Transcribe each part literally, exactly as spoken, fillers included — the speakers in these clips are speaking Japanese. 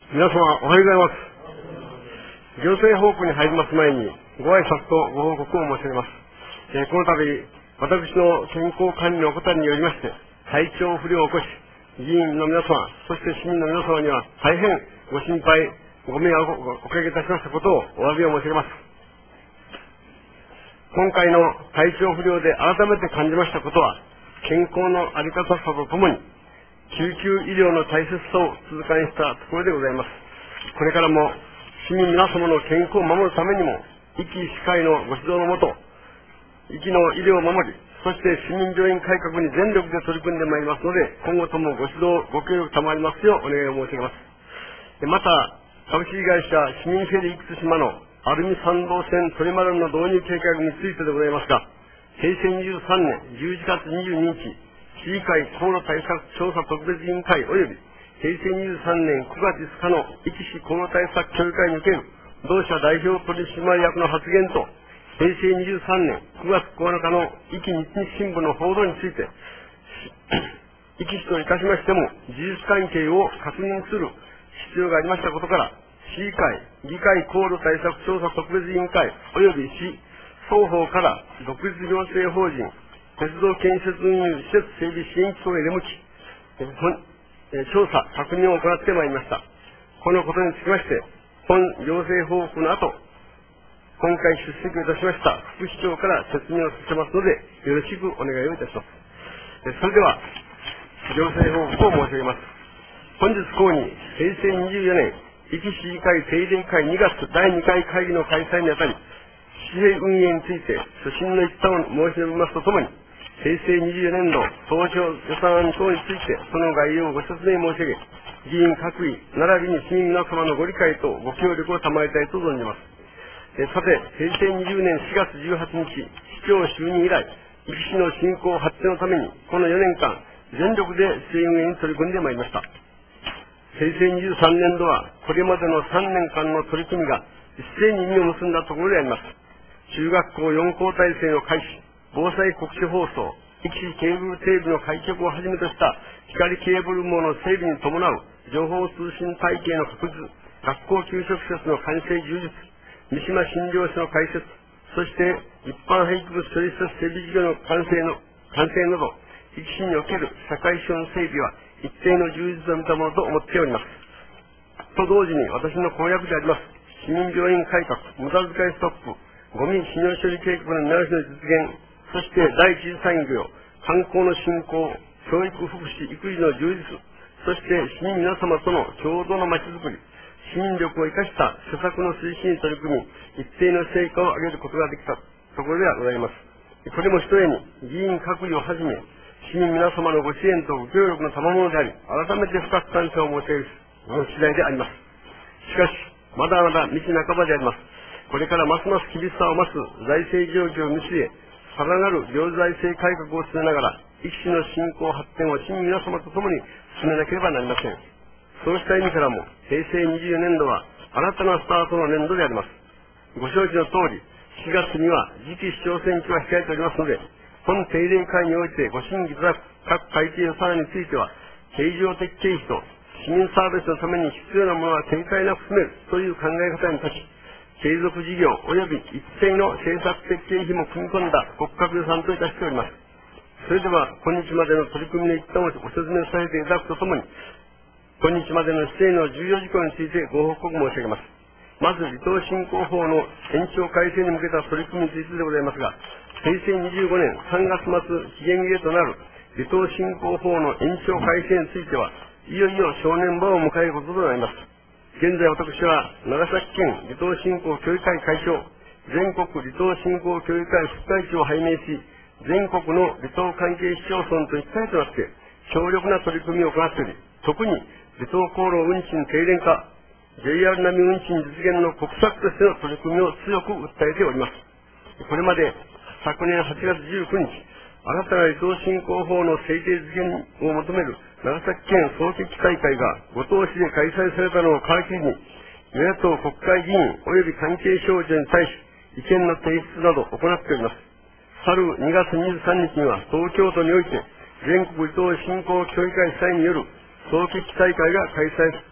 皆様おはようございます。行政報告に入ります前にご挨拶とご報告を申し上げます。えー、この度私の健康管理の怠りによりまして体調不良を起こし、議員の皆様そして市民の皆様には大変ご心配ご迷惑をおかけいたしましたことをお詫びを申し上げます。今回の体調不良で改めて感じましたことは、健康のあり方さとともに救急医療の大切さを痛感したところでございます。これからも市民皆様の健康を守るためにも、医師会のご指導のもと、医師の医療を守り、そして市民病院改革に全力で取り組んでまいりますので、今後ともご指導、ご協力賜りますようお願いを申し上げます。また、株式会社市民フェリー生島のアルミ参道線トリマルの導入計画についてでございますが、平成にじゅうさんねんじゅういちがつにじゅうににち、市議会航路対策調査特別委員会及び平成にじゅうさんねんくがついつかの壱岐市航路対策協議会における同社代表取締役の発言と、平成にじゅうさんねんくがつここのかの壱岐日日新聞の報道について、壱岐市といたしましても事実関係を確認する必要がありましたことから、市議会、議会航路対策調査特別委員会及び市双方から独立行政法人鉄道建設運輸施設整備支援機構へ出向き、調査、確認を行ってまいりました。このことにつきまして、本行政報告の後、今回出席をいたしました副市長から説明をさせますので、よろしくお願いをいたします。それでは、行政報告を申し上げます。本日後に、平成にじゅうよねん、壱岐市議会定例会にがつだいにかい会議の開催にあたり、市政運営について所信の一端を申し述べますとともに、平成にじゅうよねんど当初予算案等についてその概要をご説明申し上げ、議員各位並びに市民皆様のご理解とご協力を賜りたいと存じます。えさて、平成にじゅうねんしがつじゅうはちにち、市長就任以来、壱岐市の振興発展のためにこのよねんかん全力で市政運営に取り組んでまいりました。平成にじゅうさんねんどはこれまでのさんねんかんの取り組みが一斉に実を結んだところであります。中学校よん校体制の開始、防災告知放送、壱岐市ケーブルテレビの開局をはじめとした光ケーブル網の整備に伴う情報通信体系の確立、学校給食施設の完成充実、三島診療所の開設、そして一般廃棄物処理施設整備事業の完成の完成など、壱岐市における社会資本整備は一定の充実を見たものと思っております。と同時に私の公約であります市民病院改革、無駄遣いストップ、ゴミ使用処理計画の見直しの実現、そして第一次産業、観光の振興、教育福祉、育児の充実、そして市民皆様との共同のまちづくり、市民力を生かした施策の推進に取り組み、一定の成果を上げることができたところではございます。これもひとえに議員各位をはじめ、市民皆様のご支援とご協力の賜物であり、改めて深く感謝を申し上げる次第であります。しかし、まだまだ道半ばであります。これからますます厳しさを増す財政状況を見据え、さらなる行財政改革を進めながら、壱岐市の振興発展を市民皆様と共に進めなければなりません。そうした意味からも、平成にじゅうよねんどは新たなスタートの年度であります。ご承知の通り、しがつには次期市長選挙が控えておりますので、本定例会においてご審議いただく各会計予算案については、経常的経費と市民サービスのために必要なものは展開なく進めるという考え方に立ち、継続事業及び一定の政策的経費も組み込んだ骨格予算といたしております。それでは、今日までの取り組みの一端をご説明させていただくとともに、今日までの市政の重要事項についてご報告申し上げます。まず、離島振興法の延長改正に向けた取り組みについてでございますが、平成にじゅうごねんさんがつまつ期限切れとなる離島振興法の延長改正については、いよいよ正念場を迎えることとなります。現在私は長崎県離島振興協議会会長、全国離島振興協議会副会長を拝命し、全国の離島関係市町村と一体となって強力な取り組みを行っており、特に離島航路運賃低廉化、ジェイアール 並み運賃実現の国策としての取り組みを強く訴えております。これまで昨年はちがつじゅうくにち、新たな離島振興法の制定実現を求める長崎県総決起大会が五島市で開催されたのを皮切りに、与野党国会議員及び関係省庁に対し意見の提出などを行っております。去るにがつにじゅうさんにちには東京都において全国離島振興協議会主催による総決起大会が開催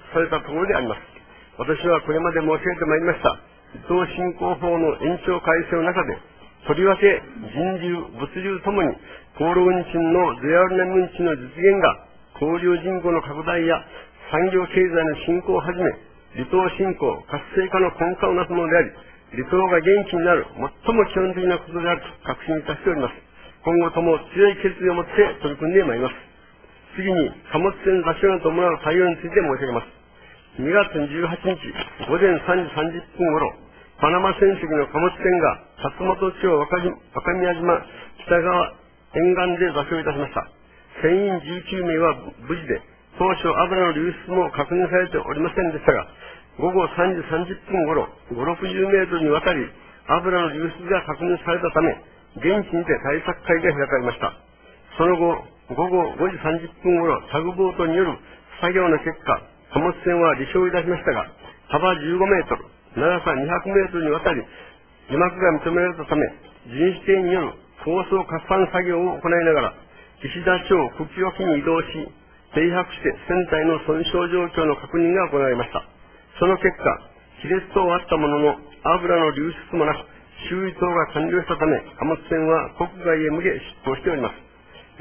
されたところであります。私はこれまで申し上げてまいりました、伊東振興法の延長改正の中で、とりわけ人流、物流ともに高労運賃のゼロな運賃の実現が交流人口の拡大や産業経済の振興をはじめ、離島振興、活性化の根幹をなすものであり、離島が元気になる最も基本的なことであると確信いたしております。今後とも強い決意を持って取り組んでまいります。次に、貨物船座礁に伴う対応について申し上げます。にがつじゅうはちにちごぜんさんじさんじゅっぷんごろ、パナマ船籍の貨物船が辰本町若宮島北側沿岸で座礁いたしました。船員じゅうきゅうめいは無事で、当初油の流出も確認されておりませんでしたが、ごごさんじさんじゅっぷんごろ、ごじゅうろくじゅうメートルにわたり油の流出が確認されたため、現地にて対策会が開かれました。その後、ごごごじさんじゅっぷんごろ、タグボートによる作業の結果、貨物船は離礁いたしましたが、幅じゅうごメートル、長さにひゃくメートルにわたり、漁幕が認められたため、巡視艇による高層拡散作業を行いながら、石田町久喜沖に移動し、停泊して船体の損傷状況の確認が行われました。その結果、亀裂等はあったものの、油の流出もなく、修理等が完了したため、貨物船は国外へ向け出港しております。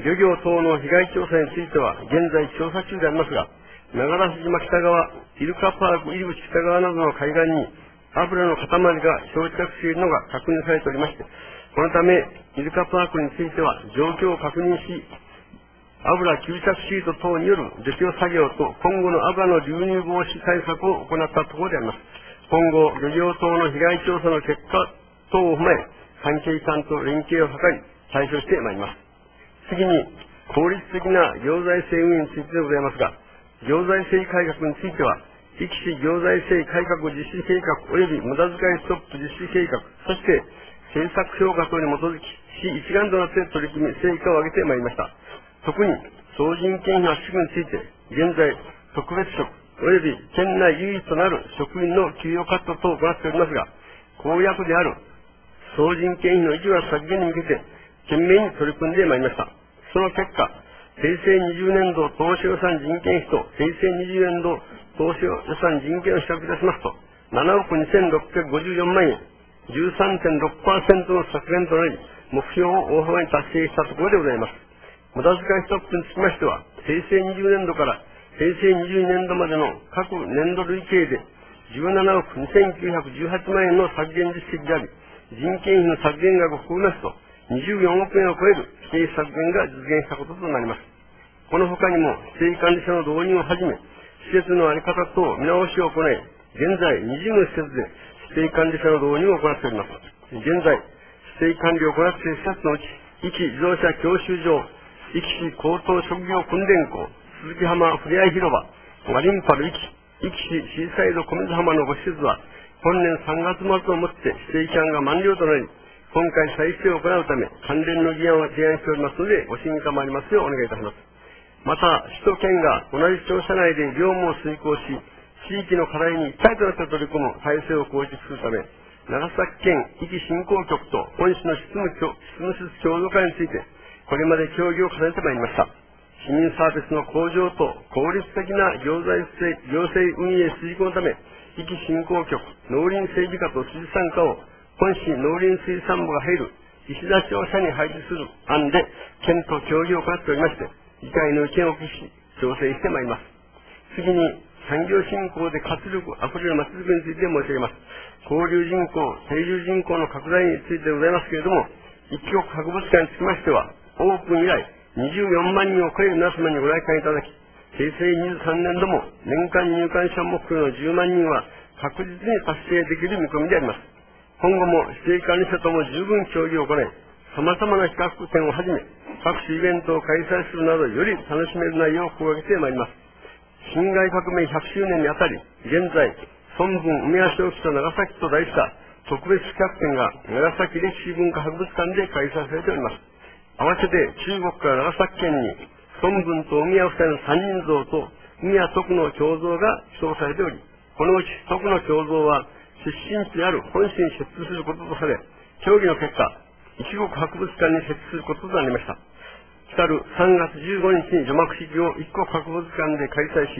漁業等の被害調査については、現在調査中でありますが、長良島北側、イルカパーク入り口北側などの海岸に、油の塊が漂着しているのが確認されておりまして、このため、イルカパークについては状況を確認し、油吸着シート等による除去作業と今後の油の流入防止対策を行ったところであります。今後、漁業等の被害調査の結果等を踏まえ、関係機関と連携を図り、対処してまいります。次に、効率的な行財政運営についてでございますが、行財政改革については、壱岐市行財政改革実施計画及び無駄遣いストップ実施計画、そして政策評価等に基づき、市一丸となって取り組み、成果を上げてまいりました。特に、総人件費の圧縮について、現在、特別職及び県内唯一となる職員の給与カット等を行っておりますが、公約である総人件費のいちわり削減に向けて、懸命に取り組んでまいりました。その結果、平成にじゅうねんど当初予算人件費と平成にじゅうねんど当初予算人件を比較いたしますと、ななおくにせんろっぴゃくごじゅうよんまんえん、じゅうさんてんろくパーセント の削減となり、目標を大幅に達成したところでございます。無駄遣いストップにつきましては、平成にじゅうねんどから平成にじゅうにねんどまでの各年度累計でじゅうななおくにせんきゅうひゃくじゅうはちまんえんの削減実績であり、人件費の削減額を含みますと、にじゅうよんおくえんを超える経費削減が実現したこととなります。この他にも、指定管理者の導入をはじめ、施設の在り方等見直しを行い、現在にじゅうの施設で指定管理者の導入を行っております。現在、指定管理を行っている施設のうち、壱岐自動車教習所、壱岐市高等職業訓練校、鈴木浜ふれあい広場、マリンパル壱岐、壱岐市シーサイド小水浜のご施設は、本年さんがつ末をもって指定期間が満了となり、今回再生を行うため、関連の議案を提案しておりますので、ご審議賜りますようお願いいたします。また、市と県が同じ庁舎内で業務を遂行し、地域の課題に一体となって取り組む体制を構築するため、長崎県壱岐振興局と本市の執務執務室共同会について、これまで協議を重ねてまいりました。市民サービスの向上と効率的な行財政、行政運営遂行のため、壱岐振興局、農林整備課と水産課を本市農林水産部が入る石田庁舎に配置する案で、県と協議を行っておりまして、議会の意見を聞きし、調整してまいります。次に、産業振興で活力あふれる町づくりについて申し上げます。交流人口、定住人口の拡大についてでございますけれども、一級博物館につきましては、オープン以来、にじゅうよんまんにんを超える皆様にご来館いただき、平成にじゅうさんねん度も年間入館者目標のじゅうまんにんは確実に達成できる見込みであります。今後も指定管理者とも十分協議を行い、様々な企画展をはじめ、各種イベントを開催するなど、より楽しめる内容を掲げてまいります。辛亥革命ひゃくしゅうねんにあたり、現在、孫文梅屋正吉と長崎と題した特別企画展が長崎歴史文化博物館で開催されております。合わせて中国から長崎県に孫文と梅屋夫妻の三人像と梅屋徳の彫像が寄贈されており、このうち徳の彫像は出身地である本市に設置することとされ、協議の結果、一国博物館に設置することとなりました。来るさんがつじゅうごにちに除幕式を一国博物館で開催し、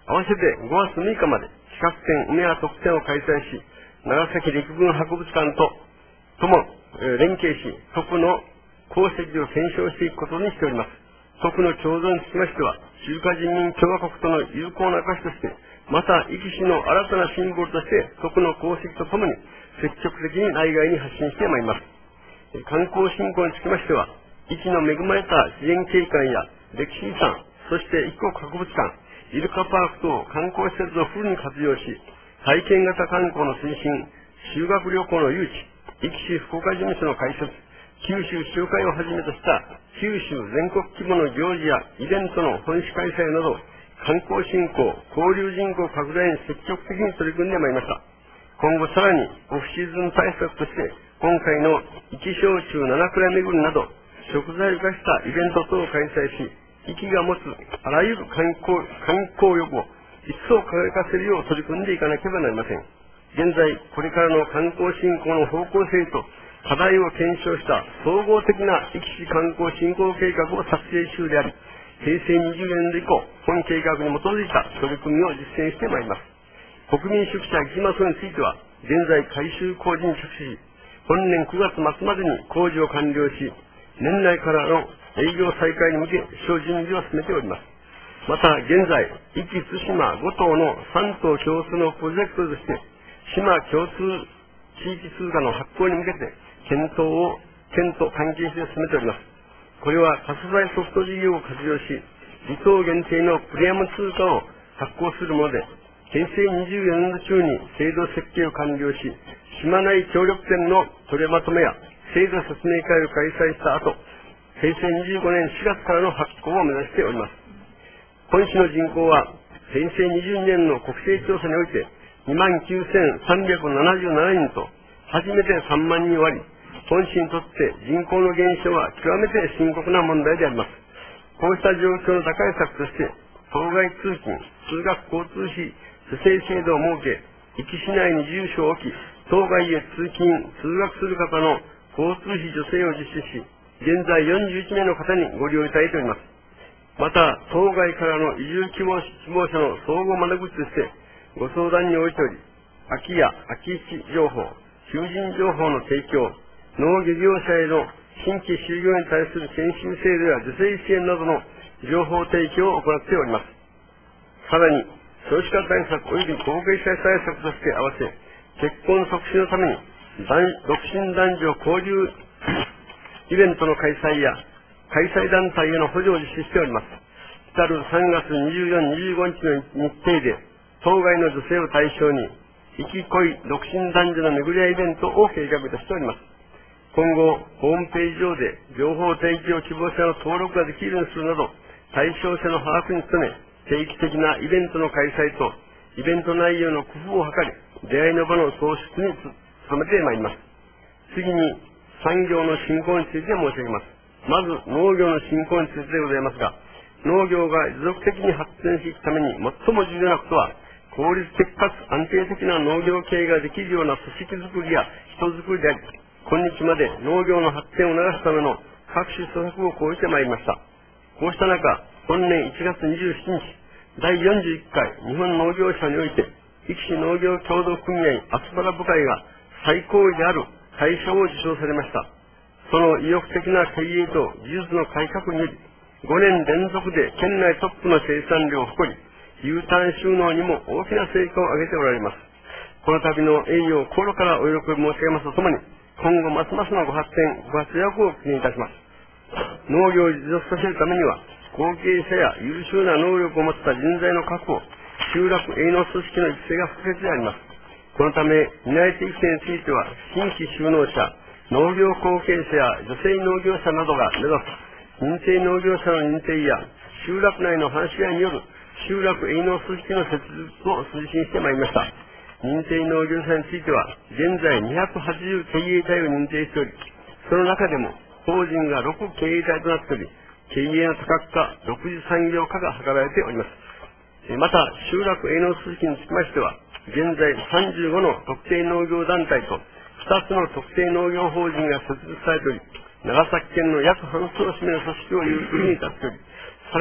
合わせてごがつむいかまで企画展、梅屋特展を開催し、長崎陸軍博物館ととも連携し、徳の功績を検証していくことにしております。徳の共存につきましては、中華人民共和国との友好な証として、また、壱岐市の新たなシンボルとして、徳の功績とともに、積極的に内外に発信してまいります。観光振興につきましては、壱岐の恵まれた自然景観や歴史遺産、そして一国博物館、イルカパーク等観光施設をフルに活用し、体験型観光の推進、修学旅行の誘致、壱岐市福岡事務所の開設、九州集会をはじめとした九州全国規模の行事やイベントの本市開催など、観光振興、交流人口拡大に積極的に取り組んでまいりました。今後さらにオフシーズン対策として、今回の壱岐焼酎七蔵巡りなど、食材を生かしたイベント等を開催し、壱岐が持つあらゆる観光、観光力を一層輝かせるよう取り組んでいかなければなりません。現在、これからの観光振興の方向性と課題を検証した総合的な壱岐市観光振興計画を作成中であり、へいせいにじゅうねんど以降、本計画に基づいた取り組みを実践してまいります。国民宿舎壱岐マスについては、現在改修工事に着手し、本年くがつまつまでに工事を完了し、年内からの営業再開に向け、諸準備を進めております。また、現在、壱岐対馬ご島のさん島共通のプロジェクトとして、島共通地域通貨の発行に向けて、検討を、県と関係して進めております。これは、仮想財ソフト事業を活用し、離島限定のプレミアム通貨を発行するもので、へいせいにじゅうよねんど中に制度設計を完了し、島内協力店の取りまとめや制度説明会を開催した後、へいせいにじゅうごねんしがつからの発行を目指しております。本市の人口は、へいせいにじゅうにねんの国勢調査において、にまんきゅうせんさんびゃくななじゅうななにんと、初めてさんまんにん割り、本市にとって人口の減少は極めて深刻な問題であります。こうした状況の打開策として、当該通勤、通学交通費助成制度を設け、壱岐市内に住所を置き、当該へ通勤、通学する方の交通費助成を実施し、現在よんじゅういちめいの方にご利用いただいております。また、当該からの移住希望者の総合窓口として、ご相談においており、空き家、空き地情報、求人情報の提供、農漁業者への新規就業に対する研修制度や助成支援などの情報提供を行っております。さらに、少子化対策及び高齢者対策として合わせ、結婚促進のために、独身男女交流イベントの開催や、開催団体への補助を実施しております。来るさんがつにじゅうよっか、にじゅうごにちの日程で、当該の女性を対象に、生き恋独身男女の巡り合いイベントを計画としております。今後、ホームページ上で情報提供希望者の登録ができるようにするなど、対象者の把握に努め、定期的なイベントの開催と、イベント内容の工夫を図り、出会いの場の創出に努めてまいります。次に、産業の振興について申し上げます。まず、農業の振興についてでございますが、農業が持続的に発展していくために最も重要なことは、効率的かつ安定的な農業経営ができるような組織づくりや人づくりであり、今日まで農業の発展を促すための各種施策を講じてまいりました。こうした中、本年いちがつにじゅうしちにち、だいよんじゅういっかい日本農業者において、壱岐市農業協同組合アスパラ部会が最高位である大賞を受賞されました。その意欲的な経営と技術の改革により、ごねん連続で県内トップの生産量を誇り、U ターン収納にも大きな成果を上げておられます。この度の栄誉を心からお喜び申し上げますとともに、今後ますますのご発展、ご活躍を記念いたします。農業を持続させるためには、後継者や優秀な能力を持った人材の確保、集落営農組織の育成が不可欠であります。このため、担い手育成については、新規就農者、農業後継者や女性農業者などが目指す、認定農業者の認定や、集落内の話し合いによる集落営農組織の設立を推進してまいりました。認定農業者については、現在にひゃくはちじゅう経営体を認定しており、その中でも、法人がろく経営体となっており、経営の多角化、独自産業化が図られております。また、集落営農組織につきましては、現在さんじゅうごの特定農業団体とふたつの特定農業法人が設立されており、長崎県の約半数を占める組織を有するに至っており、さらに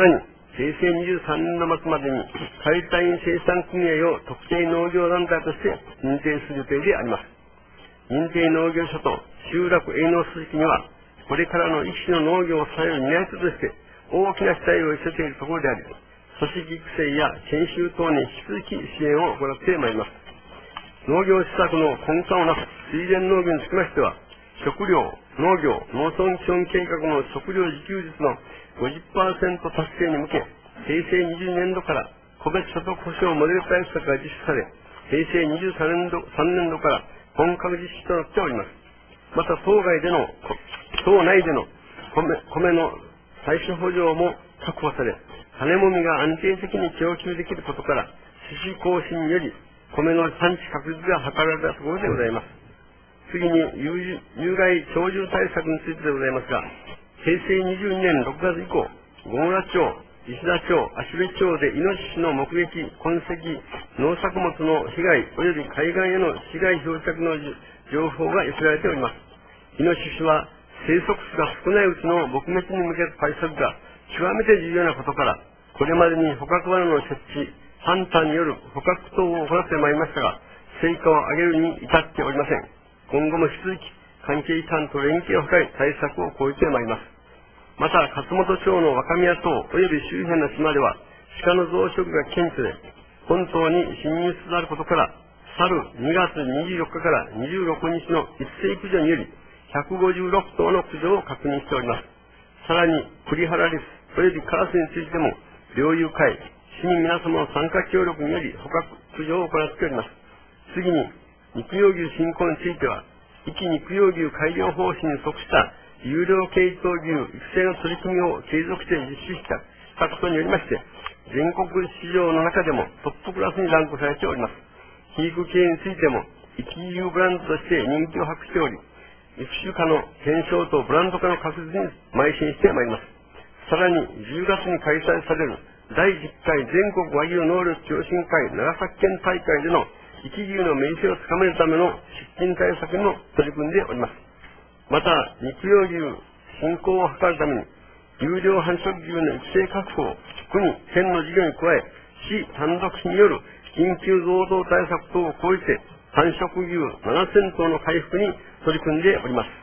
平成にじゅうさんねんの末までに解体生産組合を特定農業団体として認定する予定であります。認定農業所と集落営農組織には、これからの一種の農業を支える担い手として大きな期待を寄せているところであり、組織育成や研修等に引き続き支援を行ってまいります。農業施策の根幹をなす水田農業につきましては、食料、農業、農村基本計画の食料自給率の ごじゅっパーセント 達成に向け、平成にじゅうねんどから個別所得保障モデル対策が実施され、平成にじゅうさんねんど、さんねんどから本格実施となっております。また、当該での、党内での米、米の最初補助も確保され、種もみが安定的に供給できることから、種子更新により米の産地確実が図られたところでございます。次に、有害鳥獣対策についてでございますが、平成にじゅうにねんろくがつ以降、小村町、石田町、芦部町でイノシシの目撃、痕跡、農作物の被害及び海岸への被害漂着の情報が寄せられております。イノシシは生息数が少ないうちの撲滅に向けた対策が極めて重要なことから、これまでに捕獲罠の設置、ハンターによる捕獲等を行ってまいりましたが、成果を上げるに至っておりません。今後も引き続き関係機関と連携を図り対策を講じてまいります。また、勝本町の若宮島及び周辺の島では、鹿の増殖が顕著で、本島に侵入つつあることから、去るにがつにじゅうよっかからにじゅうろくにちの一斉駆除により、ひゃくごじゅうろくとうの駆除を確認しております。さらに、栗原リス及びカラスについても、猟友会、市民皆様の参加協力により捕獲駆除を行っております。次に、肉用牛振興については、壱岐肉用牛改良方針に即した有料系統牛育成の取り組みを継続して実施したしたことによりまして、全国市場の中でもトップクラスにランクされております。肥育系についても、壱岐牛ブランドとして人気を博しており、育種化の検証とブランド化の確実に邁進してまいります。さらに、じゅうがつに開催されるだいじゅっかい全国和牛能力共進会長崎県大会での壱岐牛の名声を高めるための出勤対策にも取り組んでおります。また、肉用牛振興を図るために、有料繁殖牛の育成確保を国、県の事業に加え、市単独市による緊急増増対策等を講じて、繁殖牛ななせんとうの回復に取り組んでおります。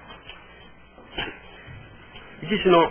壱岐市の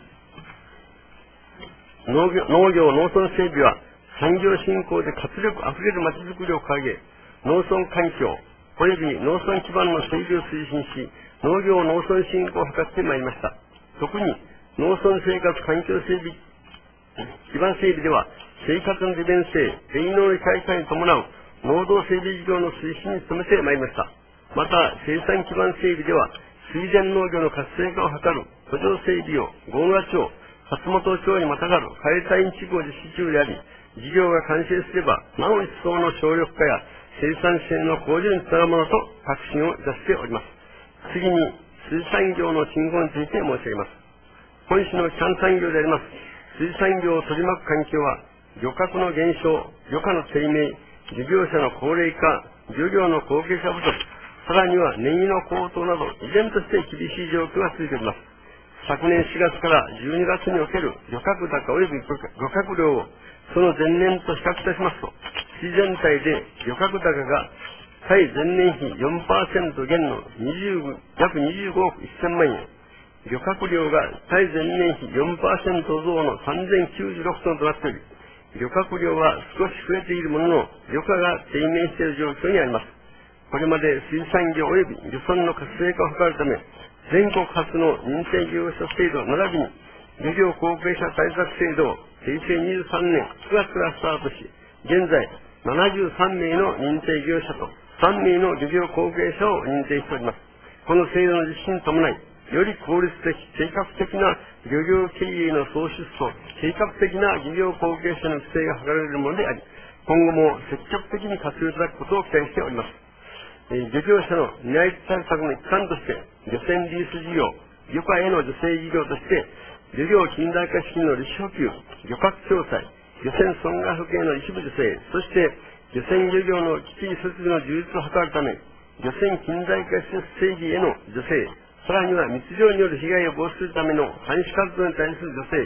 農業、農業農村整備は、産業振興で活力あふれるまちづくりを掲げ、農村環境及び農村基盤の整備を推進し、農業農村振興を図ってまいりました。特に農村生活環境整備、基盤整備では、生活の利便性、営農の開花に伴う農道整備事業の推進に努めてまいりました。また、生産基盤整備では、水田農業の活性化を図る土壌整備を郷村町、勝本町にまたがる解体地区を実施中であり、事業が完成すれば、なお一層の省力化や生産支援の向上につながるものと確信をいたしております。次に、水産業の振興について申し上げます。本市の基幹産業であります、水産業を取り巻く環境は、漁獲の減少、漁獲の低迷、漁業者の高齢化、漁業の後継者不足、さらには燃油の高騰など、依然として厳しい状況が続いております。昨年しがつからじゅうにがつにおける漁獲高及び漁獲量をその前年と比較いたしますと、市全体で漁獲高が対前年比 よんパーセント 減の20約にじゅうごおくせんまんえん、漁獲量が対前年比 よんパーセント 増のさんぜんきゅうじゅうろくトンとなっており、漁獲量は少し増えているものの、漁価が低迷している状況にあります。これまで水産業及び漁村の活性化を図るため、全国初の認定業者制度並びに漁業後継者対策制度を平成にじゅうさんねんくがつからスタートし、現在ななじゅうさんめいの認定業者とさんめいの漁業後継者を認定しております。この制度の実施に伴い、より効率的、計画的な漁業経営の創出と計画的な漁業後継者の育成が図られるものであり、今後も積極的に活用いただくことを期待しております。えー、漁業者の担い手対策の一環として、漁船リース事業、漁家への助成事業として、漁業近代化資金の利子補給、漁獲調査、漁船損害保険の一部助成、そして漁船漁業の基地設備の充実を図るため、漁船近代化施設整備への助成、さらには密漁による被害を防止するための監視活動に対する助成、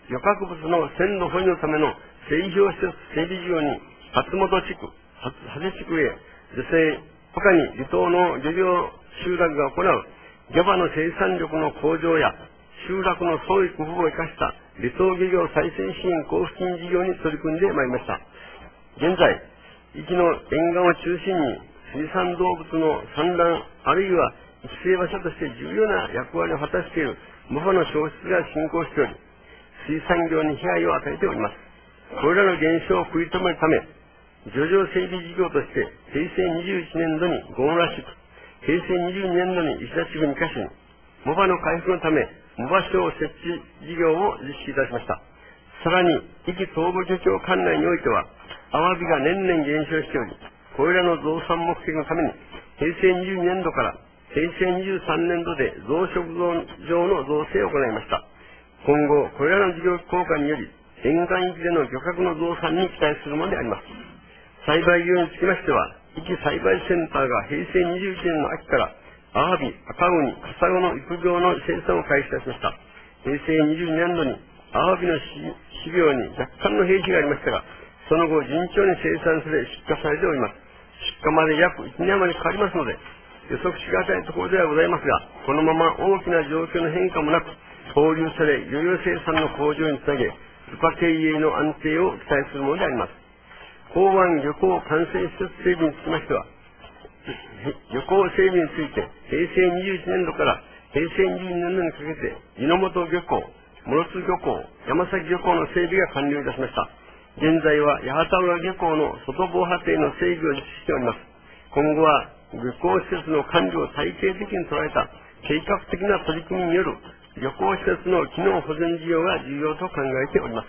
漁獲物の鮮度保持のための製氷施設整備事業に、初本地区、長谷地区へ助成、他に離島の漁業集落が行うギャバの生産力の向上や、集落の創意工夫を生かした離島漁業再生支援交付金事業に取り組んでまいりました。現在、壱岐の沿岸を中心に水産動物の産卵あるいは育成場所として重要な役割を果たしているモファの消失が進行しており、水産業に被害を与えております。これらの現象を食い止めるため、漁場整備事業として平成にじゅういちねんどにゴーラ地区、平成にじゅうにねんどに石田地区にか所に、モバの回復のため、モバ省設置事業を実施いたしました。さらに、壱岐東部漁協管内においては、アワビが年々減少しており、これらの増産目的のために、平成にじゅうにねんどから平成にじゅうさんねんどで増殖場の造成を行いました。今後、これらの事業効果により、沿岸域での漁獲の増産に期待するものであります。栽培業につきましては、壱岐栽培センターが平成にじゅういちねんの秋から、アワビ、赤ウニ、カサゴの育苗の生産を開始いたしました。平成にじゅうにねんどに、アワビの飼料に若干の弊社がありましたが、その後、順調に生産され、出荷されております。出荷まで約いちねん余りかかりますので、予測しがたいところではございますが、このまま大きな状況の変化もなく、放流され、漁業生産の向上につなげ、ルパ経営の安定を期待するものであります。港湾漁港管制施設整備につきましては、漁港整備について、平成にじゅういちねんどから平成にじゅうにねんどにかけて、湯の本漁港、諸津漁港、山崎漁港の整備が完了いたしました。現在は八幡浦漁港の外防波堤の整備を実施しております。今後は漁港施設の管理を体系的に捉えた計画的な取り組みによる漁港施設の機能保全事業が重要と考えております。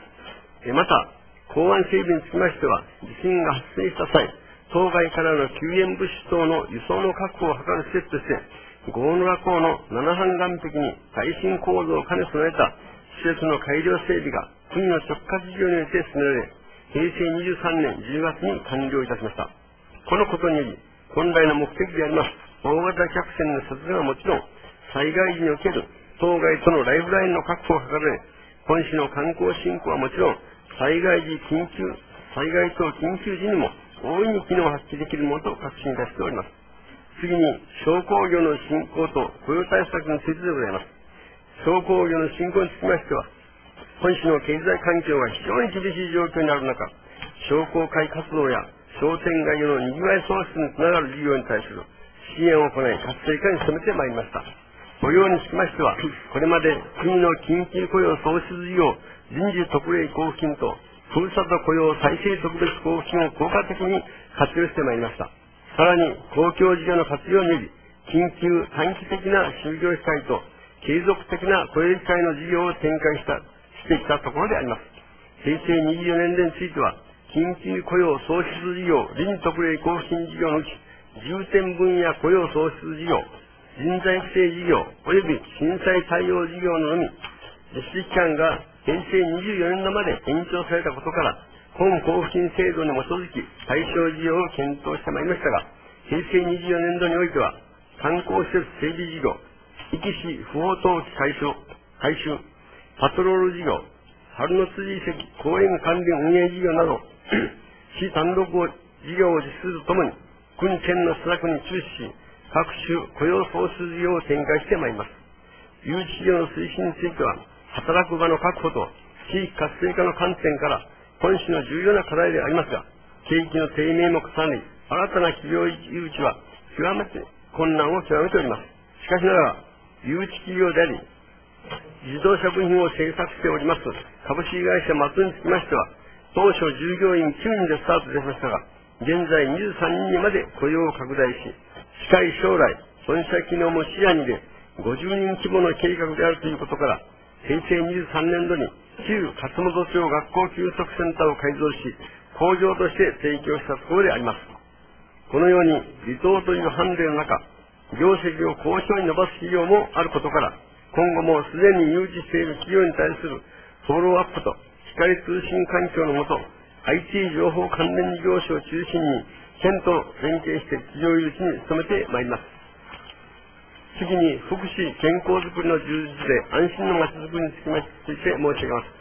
また、港湾整備につきましては、地震が発生した際、当該からの救援物資等の輸送の確保を図る施設として、郷野浦港の七半岸壁に耐震構造を兼ね備えた施設の改良整備が国の直轄事業によって進められ、平成にじゅうさんねんじゅうがつに完了いたしました。このことにより、本来の目的であります、大型客船の接岸はもちろん、災害時における当該とのライフラインの確保を図られ、本市の観光振興はもちろん、災害時緊急、災害等緊急時にも大いに機能を発揮できるものと確信いたしております。次に、商工業の振興と雇用対策についてでございます。商工業の振興につきましては、本市の経済環境が非常に厳しい状況にある中、商工会活動や商店街のにぎわい創出につながる事業に対する支援を行い、活性化に努めてまいりました。雇用につきましては、これまで国の緊急雇用創出事業臨時特例交付金と、ふるさと雇用再生特別交付金を効果的に活用してまいりました。さらに、公共事業の活用により、緊急短期的な就業機会と、継続的な雇用機会の事業を展開した、してきたところであります。平成にじゅうよねん度については、緊急雇用創出事業臨時特例交付金事業のうち、重点分野雇用創出事業、人材育成事業、及び震災対応事業ののみ、実施期間が平成にじゅうよねん度まで延長されたことから、本交付金制度に基づき対象事業を検討してまいりましたが、平成にじゅうよねん度においては、観光施設整備事業、壱岐市不法投棄回収、回収、パトロール事業、春の辻遺跡公園管理運営事業など、市単独事業を実施するとともに、国県の施策に注視し、各種雇用創出事業を展開してまいります。誘致事業の推進については、働く場の確保と地域活性化の観点から、本市の重要な課題でありますが、景気の低迷も重なり、新たな企業誘致は極めて困難を極めております。しかしながら、誘致企業であり、自動車部品を製作しております株式会社松につきましては、当初従業員きゅうにんでスタートいたしましたが、現在にじゅうさんにんにまで雇用を拡大し、近い将来、本社機能も視野に入れ、ごじゅうにん規模の計画であるということから、平成にじゅうさんねん度に旧勝本町学校給食センターを改造し、工場として提供したところであります。このように、離島というハンデの中、業績を好調に伸ばす企業もあることから、今後もすでに誘致している企業に対するフォローアップと光通信環境のもと、アイティー 情報関連事業者を中心に、県と連携して企業誘致に努めてまいります。次に、福祉・健康づくりの充実で安心のまちづくりにつきまして申し上げます。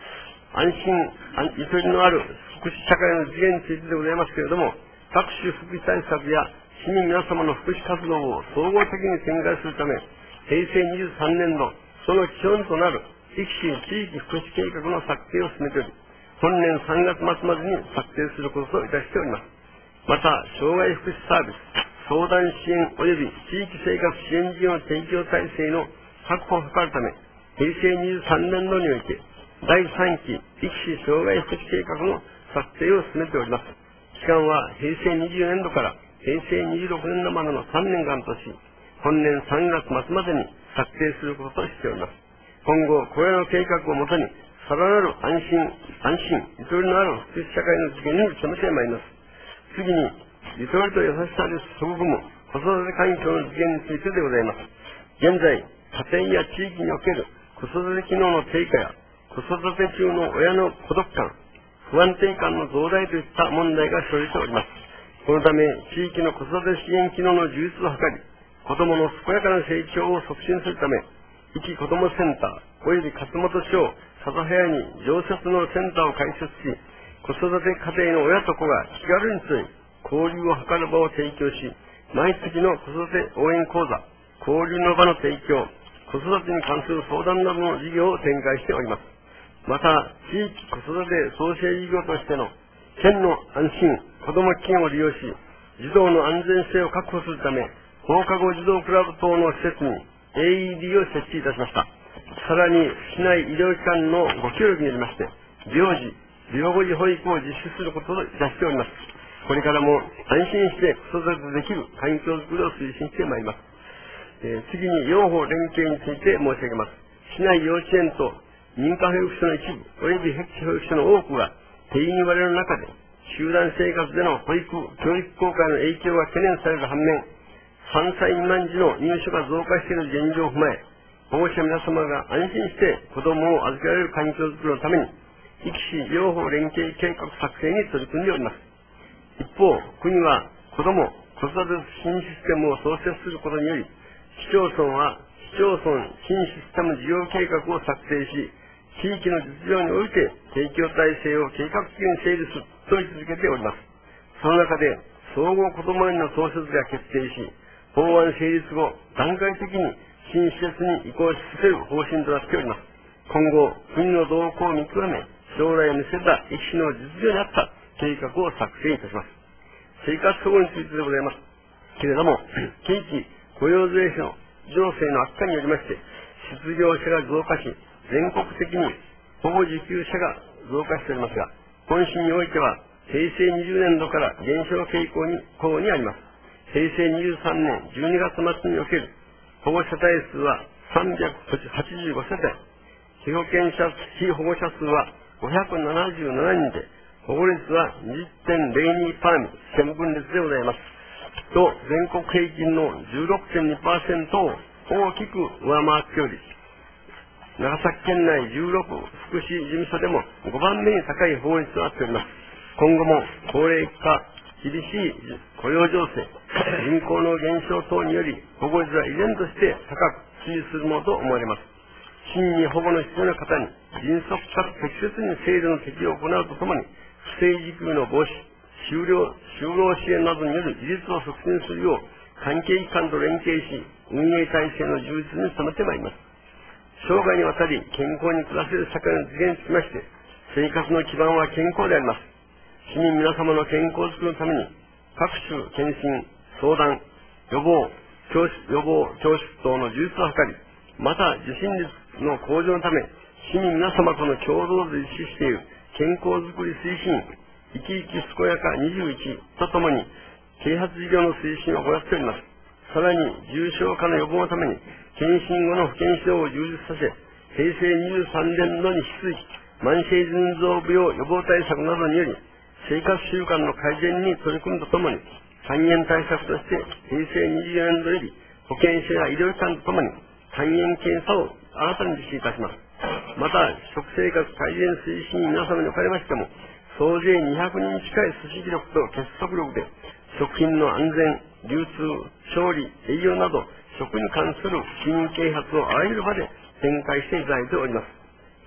安心、ゆとりのある福祉社会の実現についてでございますけれども、各種福祉対策や市民皆様の福祉活動を総合的に展開するため、平成にじゅうさんねん度、その基本となるいち地域福祉計画の策定を進めており、本年さんがつ末までに策定することといたしております。また、障害福祉サービス、相談支援及び地域生活支援事業の提供体制の確保を図るため、平成にじゅうさんねん度において、だいさんき力士障害福祉計画の策定を進めております。期間は平成にじゅうよねん度から平成にじゅうろくねん度までのさんねんかんとし、本年さんがつ末までに策定することとしております。今後、これらの計画をもとに、さらなる安心、安心、ゆとりのある福祉社会の実現に努めてまいります。次に、ゆとりと優しさで育む子育て環境の実現についてでございます。現在、家庭や地域における子育て機能の低下や、子育て中の親の孤独感、不安定感の増大といった問題が生じております。このため、地域の子育て支援機能の充実を図り、子どもの健やかな成長を促進するため、壱岐子どもセンター、および勝本町、笹早に常設のセンターを開設し、子育て家庭の親と子が気軽に集い、交流を図る場を提供し、毎月の子育て応援講座、交流の場の提供、子育てに関する相談などの事業を展開しております。また、地域子育て創生事業としての県の安心子ども基金を利用し、児童の安全性を確保するため、放課後児童クラブ等の施設に エーイーディー を設置いたしました。さらに、市内医療機関のご協力によりまして、病児、病後児保育を実施することといたしております。これからも安心して子育てできる環境づくりを推進してまいります。えー、次に、養護連携について申し上げます。市内幼稚園と認可保育所の一部、および僻地保育所の多くが定員割れの中で、集団生活での保育、教育公開の影響が懸念される反面、さんさい未満児の入所が増加している現状を踏まえ、保護者皆様が安心して子どもを預けられる環境づくりのために、壱岐市養護連携計画作成に取り組んでおります。一方、国は子ども・子育て新システムを創設することにより、市町村は市町村新システム事業計画を策定し、地域の実情において提供体制を計画的に整理すると言い続けております。その中で、総合子ども園の創設が決定し、法案成立後、段階的に新施設に移行させる方針となっております。今後、国の動向を見極め、将来を見せた壱岐市の実情に合った計画を作成いたします。生活保護についてでございます。けれども、景気、雇用税の情勢の悪化によりまして、失業者が増加し、全国的に保護受給者が増加しておりますが、本市においては、平成にじゅうねん度から減少傾向に、向にあります。平成にじゅうさんねんじゅうにがつ末における保護者体数はさんびゃくはちじゅうごせたい、被保険者、被保護者数はごひゃくななじゅうななにんで、保護率は にじゅってんゼロにパーセント、県分率でございます。と、全国平均の じゅうろくてんにパーセント を大きく上回っており、長崎県内じゅうろく福祉事務所でもごばんめに高い保護率となっております。今後も高齢化、厳しい雇用情勢、人口の減少等により、保護率は依然として高く推移するものと思われます。真に保護の必要な方に、迅速かつ適切に制度の適用を行うとともに、不正受給の防止、就労、就労支援などによる自立を促進するよう、関係機関と連携し、運営体制の充実に努めてまいります。生涯にわたり健康に暮らせる社会の実現につきまして、生活の基盤は健康であります。市民皆様の健康づくりのために、各種検診、相談、予防、教室、予防、教室等の充実を図り、また受診率の向上のため、市民皆様との共同で実施している健康づくり推進、生き生き健やかにじゅういちとともに、啓発事業の推進を行っております。さらに、重症化の予防のために、検診後の保健指導を充実させ、平成にじゅうさんねん度に引き続き、慢性腎臓病予防対策などにより、生活習慣の改善に取り組むとともに、肝炎対策として、平成にじゅうよねん度より、保健所や医療機関とともに、肝炎検査を新たに実施いたします。また、食生活改善推進員皆様におかれましても、総勢にひゃくにん近い組織力と結束力で、食品の安全、流通、調理、営業など、食に関する市民啓発をあらゆる場で展開していただいております。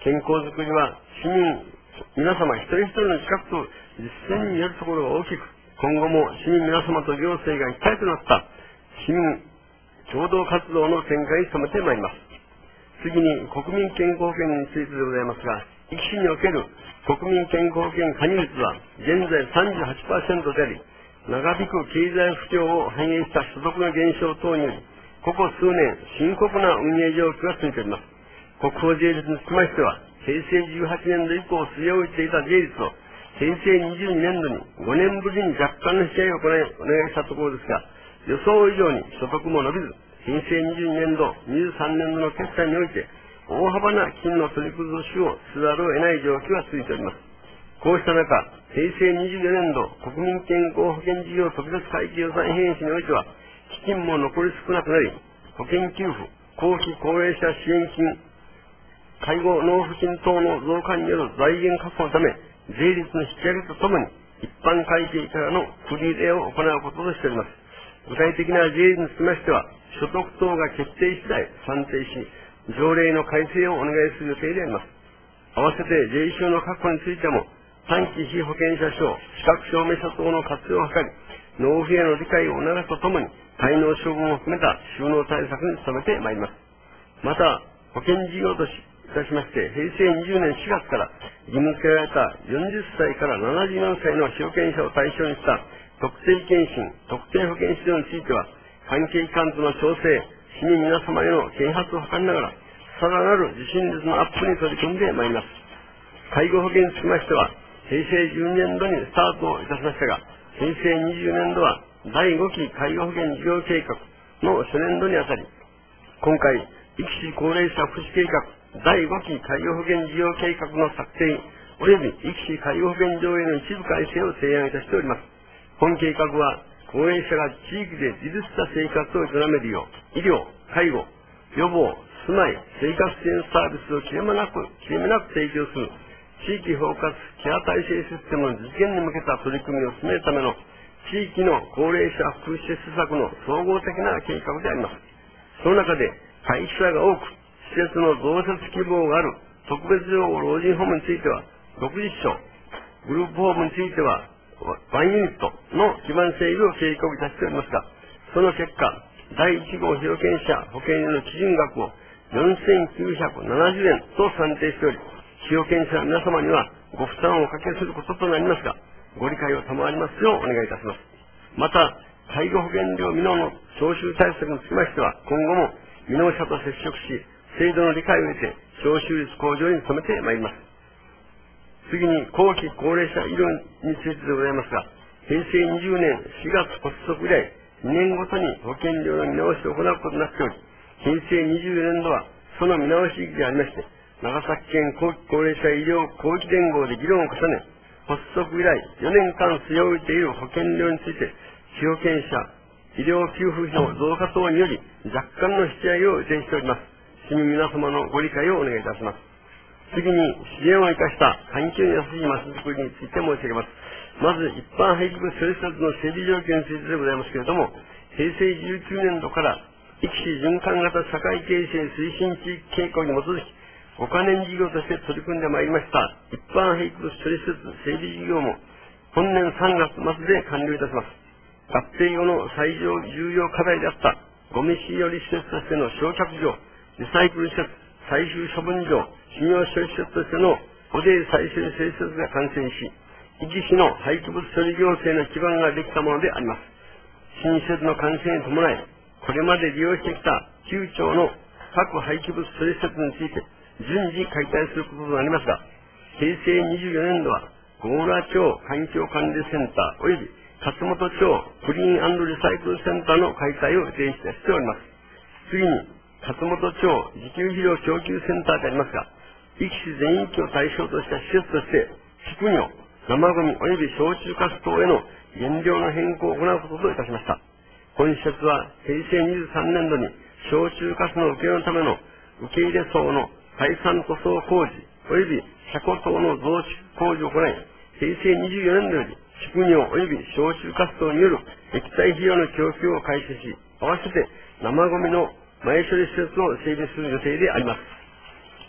健康づくりは市民皆様一人一人の自覚と実践によるところが大きく、今後も市民皆様と行政が一体となった市民共同活動の展開に努めてまいります。次に国民健康保険についてでございますが、壱岐市における国民健康保険加入率は現在 さんじゅうはちパーセント であり、長引く経済不況を反映した所得の減少等により、ここ数年深刻な運営状況が続いております。国庫税率につきましては、平成じゅうはちねんど以降据え置いていた税率を平成にじゅうにねんどにごねんぶりに若干の引き上げを行いお願いしたところですが、予想以上に所得も伸びず、平成にじゅうにねんど、にじゅうさんねんどの決算において、大幅な金の取り崩しをせざるを得ない状況が続いております。こうした中、平成にじゅうよねんど国民健康保険事業特別会計予算編成においては、基金も残り少なくなり、保険給付、後期高齢者支援金、介護納付金等の増加による財源確保のため、税率の引き上げとともに、一般会計からの繰り入れを行うこととしております。具体的な税率につきましては、所得等が決定次第算定し、条例の改正をお願いする予定であります。合わせて税収の確保についても、短期被保険者証、資格証明書等の活用を図り、納付への理解を促すとともに、滞納処分を含めた収納対策に努めてまいります。また、保険事業とし、いたしまして、平成にじゅうねんしがつから義務付けられたよんじゅっさいからななじゅうよんさいの被保険者を対象にした特定健診、特定保険指導については、関係機関との調整、市民皆様への啓発を図りながら、さらなる受診率のアップに取り組んでまいります。介護保険につきましては、平成じゅうにねんどにスタートいたしましたが、平成にじゅうねんどはだいごき介護保険事業計画の初年度にあたり、今回、壱岐市高齢者福祉計画だいごき介護保険事業計画の策定及び壱岐市介護保険条例の一部改正を提案いたしております。本計画は、高齢者が地域で自立した生活を営めるよう、医療、介護、予防、住まい、生活支援サービスを切れ目なく、切れ目なく提供する、地域包括ケア体制システムの実現に向けた取り組みを進めるための、地域の高齢者福祉施策の総合的な計画であります。その中で、会社が多く、施設の増設希望がある特別養護老人ホームについては、ろくじゅっしょう、グループホームについては、ワンユニットの基盤整備を計画いたしておりますが、その結果、だいいち号被保険者保険料の基準額をよんせんきゅうひゃくななじゅうえんと算定しており、被保険者の皆様にはご負担をおかけすることとなりますが、ご理解を賜りますようお願いいたします。また、介護保険料未納の徴収対策につきましては、今後も未納者と接触し、制度の理解を得て、徴収率向上に努めてまいります。次に、後期高齢者医療についてでございますが、平成にじゅうねんしがつ発足以来、にねんごとに保険料の見直しを行うことになっており、平成にじゅうよねんどはその見直し時期でありまして、長崎県後期高齢者医療広域連合で議論を重ね、発足以来よねんかん据え置いている保険料について、被保険者医療給付費の増加等により若干の引き上げを予定しております。市民皆様のご理解をお願いいたします。次に、支援を生かした環境に優しい街づくりについて申し上げます。まず、一般廃棄物処理施設の整備状況についてでございますけれども、平成じゅうきゅうねんどから、壱岐市循環型社会形成推進地域計画に基づき、ごかねん事業として取り組んでまいりました、一般廃棄物処理施設整備事業も、本年さんがつ末で完了いたします。合併後の最重要課題であった、ゴミ使用施設としての焼却場、リサイクル施設、最終処分場、信用処理施設としての汚泥再生施設が完成し、壱岐市の廃棄物処理行政の基盤ができたものであります。新施設の完成に伴い、これまで利用してきたきゅうちょうの各廃棄物処理施設について順次解体することとなりますが、平成にじゅうよねんどは郷浦町環境管理センター及び勝本町クリーン&リサイクルセンターの解体を予定しております。次に、勝本町自給肥料供給センターでありますが、壱岐市全域を対象とした施設として、畜尿、生ゴミ及び焼酎カス等への原料の変更を行うことといたしました。本施設は平成にじゅうさんねんどに焼酎カスの受け入れのための受け入れ層の海産塗装工事及び車庫等の増築工事を行い、平成にじゅうよねんどより畜尿及び焼酎カス等による液体肥料の供給を開始し、合わせて生ゴミの前処理施設を整備する予定であります。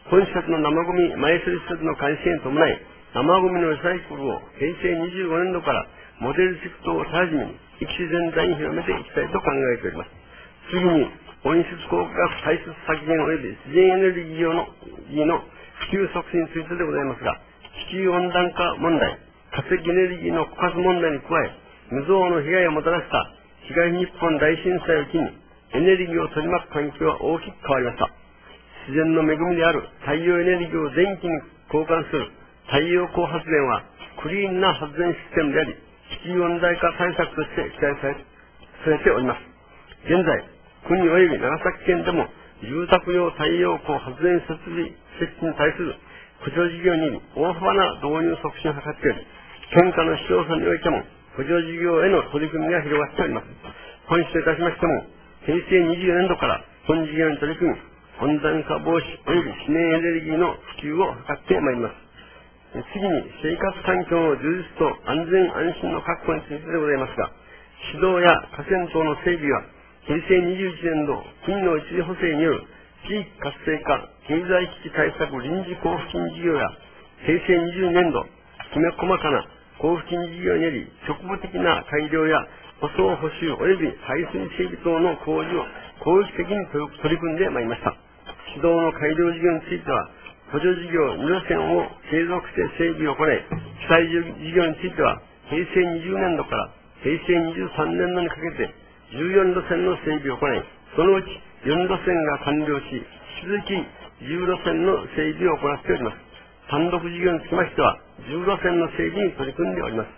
本施設の生ゴミ埋処理施設の監視に伴い、生ゴミのリサイクルを平成にじゅうごねんどからモデル地区等を直ちに壱岐市全体に広めていきたいと考えております。次に、温室効果ガス排出削減及び自然エネルギーのの普及促進についてでございますが、地球温暖化問題、化石エネルギーの枯渇問題に加え、無造の被害をもたらした東日本大震災を機に、エネルギーを取り巻く環境は大きく変わりました。自然の恵みである太陽エネルギーを電気に交換する太陽光発電はクリーンな発電システムであり、地球温暖化対策として期待されております。現在、国及び長崎県でも住宅用太陽光発電設備設置に対する補助事業に大幅な導入促進を図っており、県下の市町村においても補助事業への取り組みが広がっております。本日といたしましても、平成にじゅうよねんどから本事業に取り組み、温暖化防止及び自然エネルギーの普及を図ってまいります。次に、生活環境の充実と安全安心の確保についてでございますが、市道や河川等の整備は、平成にじゅういちねんど、国の一次補正による地域活性化、経済危機対策臨時交付金事業や、平成にじゅうねんど、きめ細かな交付金事業により、局部的な改良や舗装補修及び排水整備等の工事を効率的に取り組んでまいりました。市道の改良事業については、補助事業に路線を継続して整備を行い、記載事業については、平成にじゅうねんどから平成にじゅうさんねんどにかけて、じゅうよん路線の整備を行い、そのうちよん路線が完了し、引き続きじゅう路線の整備を行っております。単独事業につきましては、じゅう路線の整備に取り組んでおります。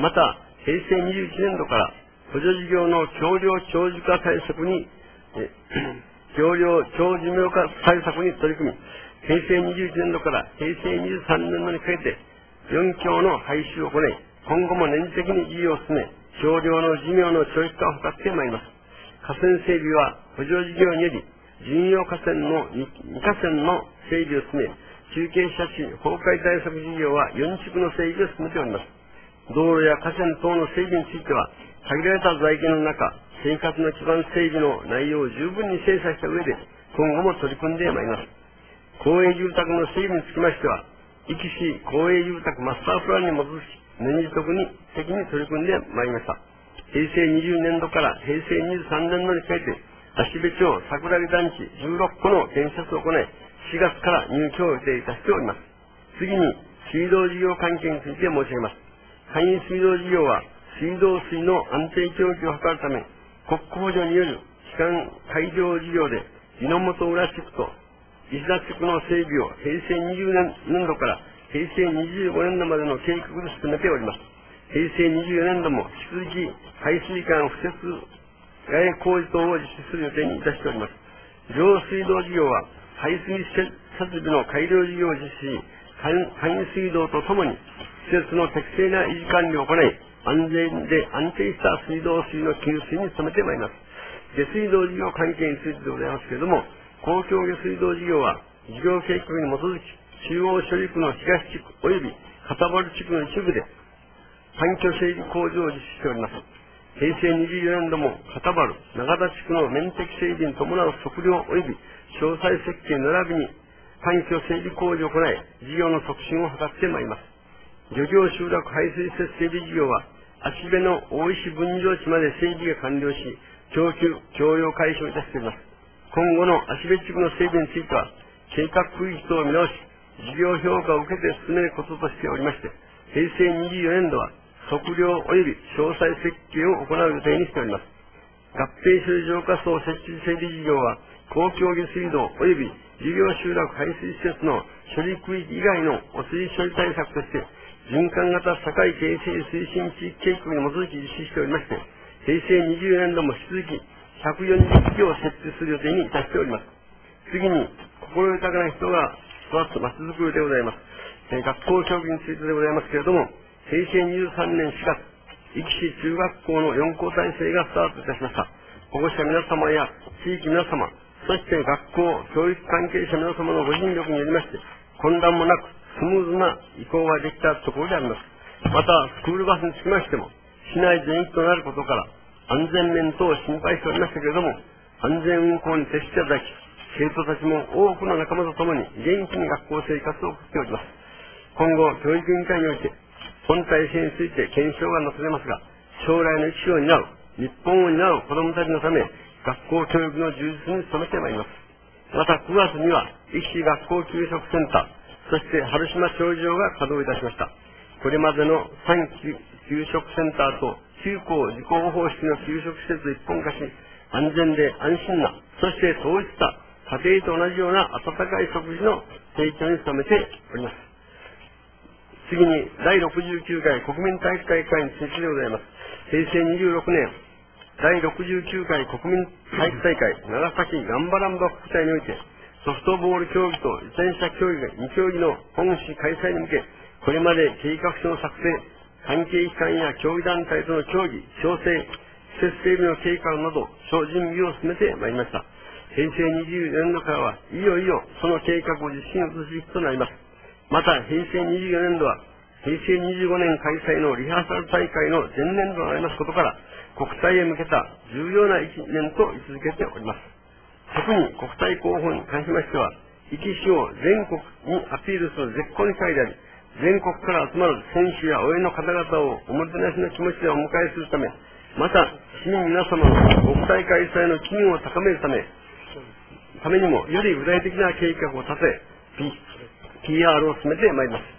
また、平成にじゅういちねんどから補助事業の橋梁長寿化対策に、橋梁長寿命化対策に取り組み、平成にじゅういちねんどから平成にじゅうさんねんどにかけてよん橋の廃止を行い、今後も年次的に事業を進め、橋梁の寿命の長期化を図ってまいります。河川整備は補助事業により、巡用河川のに河川の整備を進め、中継車地崩壊対策事業はよん地区の整備を進めております。道路や河川等の整備については、限られた財源の中、生活の基盤整備の内容を十分に精査した上で、今後も取り組んでまいります。公営住宅の整備につきましては、壱岐市公営住宅マスタープランに基づき、年次特に的に取り組んでまいりました。平成にじゅうねんどから平成にじゅうさんねんどにかけて、芦部町桜木団地じゅうろっこの建設を行い、しがつから入居を予定いたしております。次に、水道事業関係について申し上げます。簡易水道事業は、水道水の安定供給を図るため、国庫補助による基幹改良事業で、源浦地区と石田地区の整備を平成にじゅうねんどから平成にじゅうごねんどまでの計画で進めております。平成にじゅうよねんども引き続き排水管敷設替え工事等を実施する予定にいたしております。上水道事業は排水設備の改良事業を実施し、簡易水道とともに施設の適正な維持管理を行い、安全で安定した水道水の給水に努めてまいります。下水道事業関係についてでございますけれども、公共下水道事業は事業計画に基づき、中央処理区の東地区及び片原地区の一部で環境整備工事を実施しております。平成にじゅうよねんども片原、長田地区の面的整備に伴う測量及び詳細設計並びに環境整備工事を行い、事業の促進を図ってまいります。漁業集落排水施設整備事業は、芦部の大石分譲地まで整備が完了し、供給、供用開始をいたしております。今後の芦部地区の整備については、計画区域等を見直し、事業評価を受けて進めることとしておりまして、平成にじゅうよねんどは、測量及び詳細設計を行う予定にしております。合併処理浄化層設置整備事業は、公共下水道及び事業集落排水施設の処理区域以外の汚水処理対策として、循環型社会形成推進地域計画に基づき実施しておりまして、平成にじゅうよねんども引き続きひゃくよんじゅっきを設置する予定にいたしております。次に、心豊かな人が育つまちづくりでございます。えー、学校教育についてでございますけれども、平成にじゅうさんねんしがつ、壱岐市中学校のよん校体制がスタートいたしました。保護者皆様や地域皆様、そして学校、教育関係者皆様のご尽力によりまして、混乱もなくスムーズな移行ができたところであります。また、スクールバスにつきましても、市内全域となることから、安全面等を心配しておりましたけれども、安全運行に徹していただき、 生徒たちも多くの仲間と共に元気に学校生活を送っております。今後、教育委員会において、本体制について検証がなされますが、将来の育児を担う、日本を担う子どもたちのため、学校教育の充実に努めてまいります。またくがつには、壱岐学校給食センター、そして春島長寿場が稼働いたしました。これまでのさん給食センターときゅう校自校方式の給食施設を一本化し、安全で安心な、そして統一した家庭と同じような温かい食事の提供に努めております。次に、だいろくじゅうきゅうかい国民体育大会についてでございます。へいせいにじゅうろくねん、だいろくじゅうきゅうかい国民体育大会長崎ガンバランバ国体において、ソフトボール競技と自転車競技がに競技の本市開催に向け、これまで計画書の作成、関係機関や競技団体との協議、調整、施設整備の計画など、諸準備を進めてまいりました。へいせいにじゅうよねんどからはいよいよその計画を実施に移す時期となります。また、へいせいにじゅうよねんどは、へいせいにじゅうごねん開催のリハーサル大会の前年度となりますことから、国体へ向けた重要ないちねんと位置づけております。特に国体候補に関しましては、壱岐市を全国にアピールする絶好の機会であり、全国から集まる選手や応援の方々をおもてなしの気持ちでお迎えするため、また市民皆様の国体開催の機運を高めるため、ためにもより具体的な計画を立て、ピーアール を進めてまいります。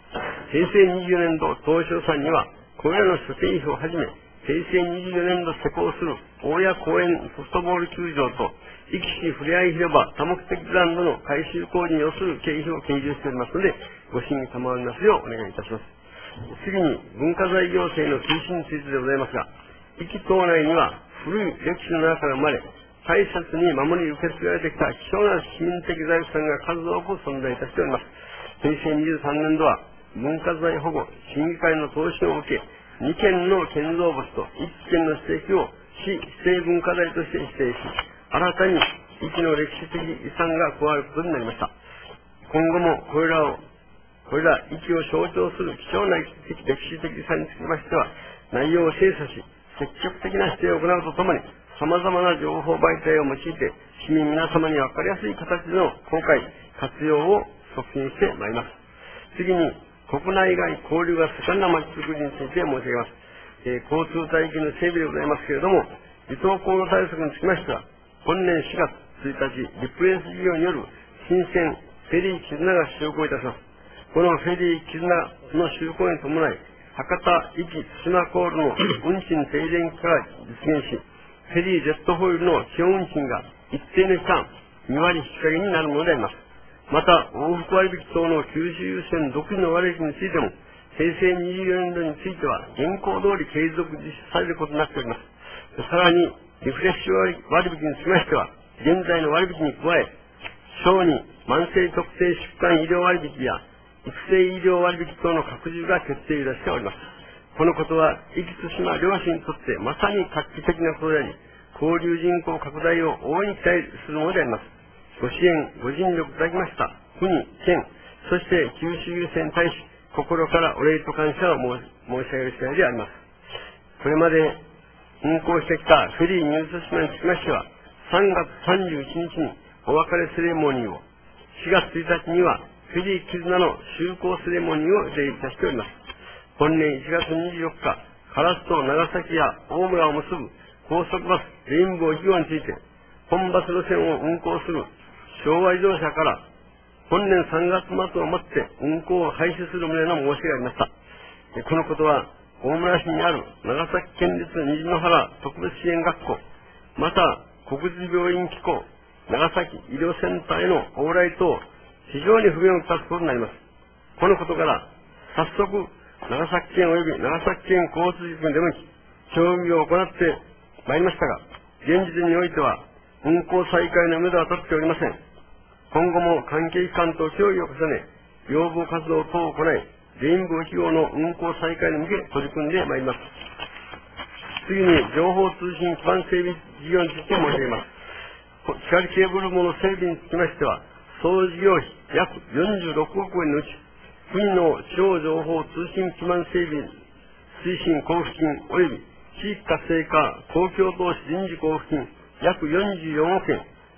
へいせいにじゅうよねんど当初予算には、これらの諸経費をはじめ、へいせいにじゅうよねんど施行する大谷公園ソフトボール球場と、壱岐市ふれあい広場多目的グラウンドの改修工事に要する経費を計上しておりますので、ご審議賜りますようお願いいたします。次に、文化財行政の推進についてでございますが、壱岐島内には古い歴史の中から生まれ、大切に守り受け継がれてきた貴重な市民的財産が数多く存在いたしております。へいせいにじゅうさんねんどは、文化財保護審議会の答申を受け、にけんの建造物といっけんの指摘を市指定文化財として指定し、新たに壱岐の歴史的遺産が加わることになりました。今後もこれらを、これら壱岐を象徴する貴重な歴史的遺産につきましては、内容を精査し、積極的な指定を行うとともに、様々な情報媒体を用いて、市民皆様に分かりやすい形での公開、活用を促進してまいります。次に、国内外交流が盛んな街づくりについて申し上げます。えー、交通帯域の整備でございますけれども、離島航路対策につきましては、本年しがつついたち、リプレース事業による新線フェリー絆が就航いたします。このフェリー絆の就航に伴い、博多、壱岐、対馬航路の運賃低減期から実現し、フェリージェットホイールの基本運賃が一定の期間、にわり引き下げになるものであります。また、往復割引等の九州優先独自の割引についても、へいせいにじゅうよねんどについては、現行通り継続実施されることになっております。さらに、リフレッシュ割引につきましては、現在の割引に加え、小児慢性特定疾患医療割引や、育成医療割引等の拡充が決定いたしております。このことは、壱岐対馬両市にとってまさに画期的なことであり、交流人口拡大を大いに期待するものであります。ご支援、ご尽力いただきました。国、県、そして九州優先に対し、心からお礼と感謝を申し上げる次第であります。これまで運行してきたフェリーニュース島につきましては、さんがつさんじゅういちにちにお別れセレモニーを、しがつついたちにはフェリー絆の就航セレモニーを予定いたしております。本年いちがつにじゅうよっか、唐津と長崎や大村を結ぶ高速バスレインボーいち号について、本バス路線を運行する昭和自動車から本年さんがつまつをもって運行を廃止する旨の申しがありました。このことは大村市にある長崎県立虹の原特別支援学校、また国立病院機構長崎医療センターへの往来等非常に不便をきたすことになります。このことから早速長崎県及び長崎県交通局に出向き協議を行ってまいりましたが、現時点においては運行再開のめどは立っておりません。今後も関係機関と協議を重ね、要望活動等を行い、レインボーいち号の運行再開に向け取り組んでまいります。次に、情報通信基盤整備事業について申し上げます。光ケーブル網の整備につきましては、総事業費約よんじゅうろくおくえんのうち、国の地方情報通信基盤整備推進交付金及び地域活性化公共投資臨時交付金約よんじゅうよんおくえん、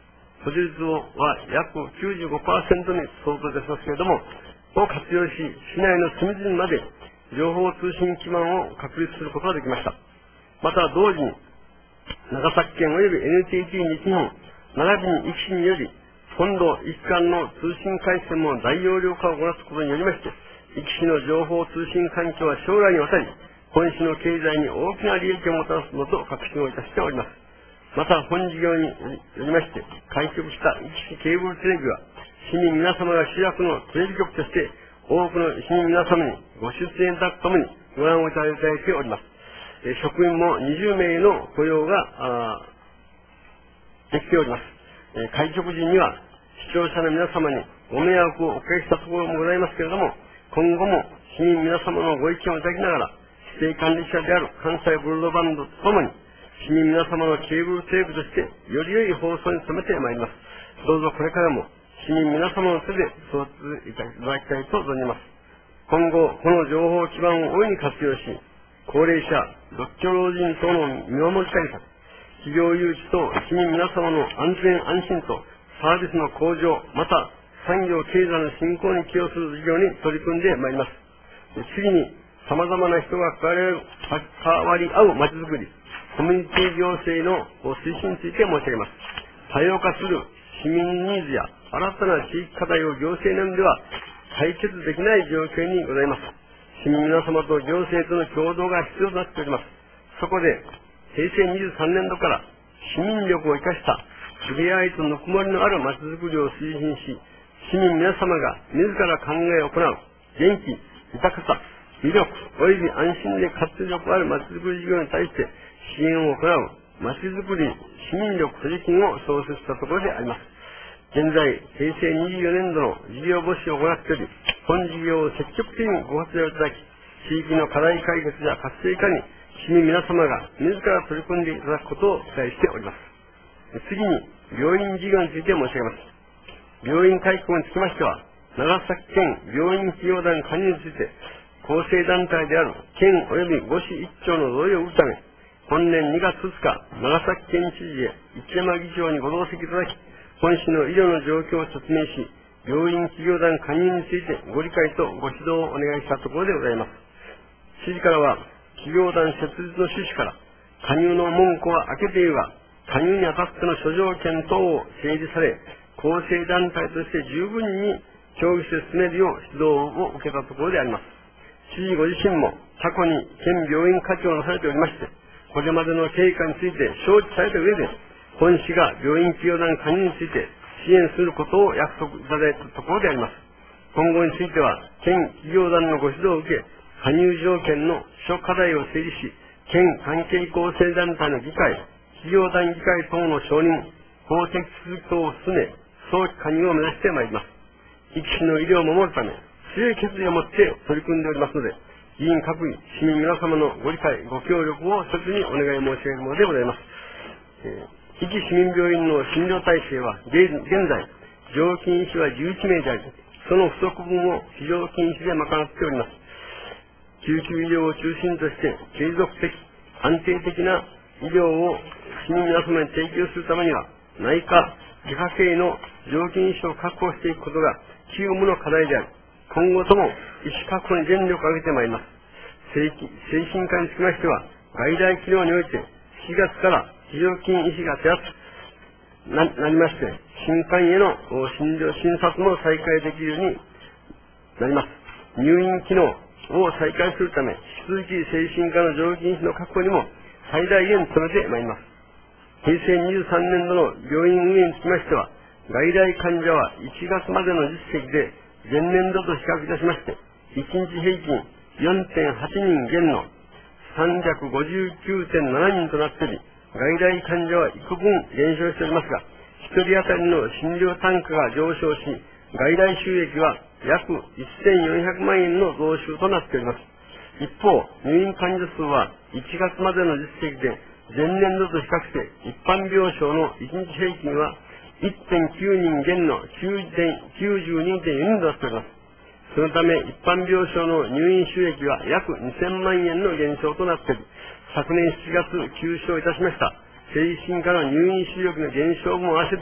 保持率は約 きゅうじゅうごパーセント に相当いたしますけれども、を活用し、市内の隅々まで情報通信基盤を確立することができました。また同時に、長崎県及び エヌティーティー 西日本、並びに壱岐市により、本土一貫の通信回線も大容量化を行ったことによりまして、壱岐市の情報通信環境は将来にわたり、本市の経済に大きな利益をもたらすのと確信をいたしております。また本事業によりまして、開局した壱岐市ケーブルテレビは、市民皆様が主役のテレビ局として、多くの市民皆様にご出演いただくともにご覧をいただいております。え職員もにじゅうめいの雇用ができております。え開局時には視聴者の皆様にご迷惑をおかけしたところもございますけれども、今後も市民皆様のご意見をいただきながら、指定管理者である関西ブロードバンドとともに、市民皆様のケーブルテレビとしてより良い放送に努めてまいります。どうぞこれからも市民皆様の手で育てていただきたいと存じます。今後、この情報基盤を大いに活用し、高齢者、独居老人等の見守り対策、企業誘致と市民皆様の安全安心とサービスの向上、また産業経済の振興に寄与する事業に取り組んでまいります。次に、様々な人が関わり合うまちづくり、コミュニティ行政の推進について申し上げます。多様化する市民ニーズや新たな地域課題を行政のみでは解決できない状況にございます。市民皆様と行政との共同が必要となっております。そこで、平成にじゅうさんねんどから市民力を生かした触れ合いとぬくもりのあるまちづくりを推進し、市民皆様が自ら考えを行う元気、豊かさ、魅力及び安心で活力あるまちづくり事業に対して支援を行うまちづくり市民力補助金を創設したところであります。現在、平成にじゅうよねんどの事業募集を行っており、本事業を積極的にご活用いただき、地域の課題解決や活性化に市民皆様が自ら取り組んでいただくことを期待しております。次に、病院事業について申し上げます。病院改革につきましては、長崎県病院企業団加入について、構成団体である県及び五市一町の同意を得るため、本年にがつふつか、長崎県知事へ市山議長にご同席いただき、本市の医療の状況を説明し、病院企業団加入についてご理解とご指導をお願いしたところでございます。知事からは、企業団設立の趣旨から、加入の門戸は開けているが、加入にあたっての諸条件等を整理され、構成団体として十分に協議して進めるよう指導を受けたところであります。知事ご自身も過去に県病院課長をなされておりまして、これまでの経過について承知された上で、本市が病院企業団加入について支援することを約束いただいたところであります。今後については、県企業団のご指導を受け、加入条件の諸課題を整理し、県関係構成団体の議会、企業団議会等の承認、法的手続き等を進め、早期加入を目指してまいります。壱岐市の医療を守るため、強い決意を持って取り組んでおりますので、議員各位、市民皆様のご理解、ご協力を切にお願い申し上げるものでございます。えー壱岐市民病院の診療体制は、現在、常勤医師はじゅういちめいであり、その不足分を非常勤医師で賄っております。救急医療を中心として、継続的、安定的な医療を市民皆様に提供するためには、内科、外科系の常勤医師を確保していくことが、急務の課題であり、今後とも医師確保に全力を挙げてまいります。精神科につきましては、外来機能において、しちがつから、非常勤医師が手厚く な, なりまして、新患への診療、診察も再開できるようになります。入院機能を再開するため、引き続き精神科の常勤医師の確保にも最大限努めてまいります。平成にじゅうさんねんどの病院運営につきましては、外来患者はいちがつまでの実績で、前年度と比較いたしまして、いちにち平均 よんてんはちにん減の さんびゃくごじゅうきゅうてんななにんとなっており、外来患者は幾分減少しておりますが、一人当たりの診療単価が上昇し、外来収益は約せんよんひゃくまんえんの増収となっております。一方、入院患者数はいちがつまでの実績で、前年度と比較して一般病床のいちにち平均は いってんきゅうにん減のきゅうじゅうにてんよにんとなっております。そのため、一般病床の入院収益は約にせんまんえんの減少となっており、昨年しちがつ休止をいたしました精神科の入院収益の減少も合わせて